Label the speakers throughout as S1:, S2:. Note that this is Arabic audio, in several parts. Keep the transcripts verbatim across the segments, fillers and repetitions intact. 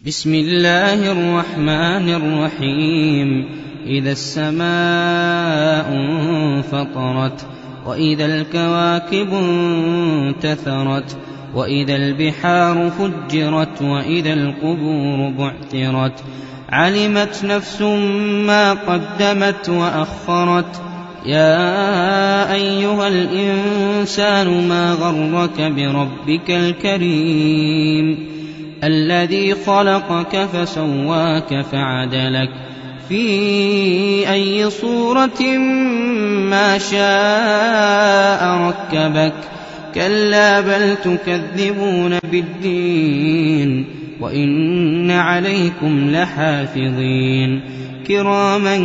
S1: بسم الله الرحمن الرحيم. إذا السماء انفطرت وإذا الكواكب انتثرت وإذا البحار فجرت وإذا القبور بعثرت علمت نفس ما قدمت وأخرت. يا أيها الإنسان ما غرك بربك الكريم الذي خلقك فسواك فعدلك في أي صورة ما شاء ركبك. كلا بل تكذبون بالدين وإن عليكم لحافظين كراما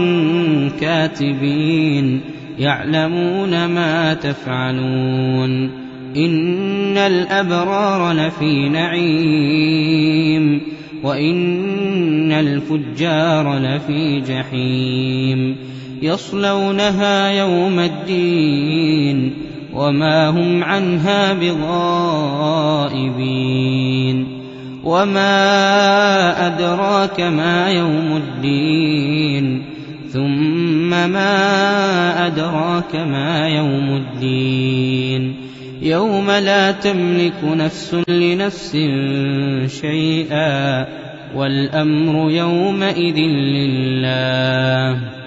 S1: كاتبين يعلمون ما تفعلون. إن الأبرار لفي نعيم وإن الفجار لفي جحيم يصلونها يوم الدين وما هم عنها بغائبين. وما أدراك ما يوم الدين ثم ما أدراك ما يوم الدين يوم لا تملك نفس لنفس شيئا والأمر يومئذ لله.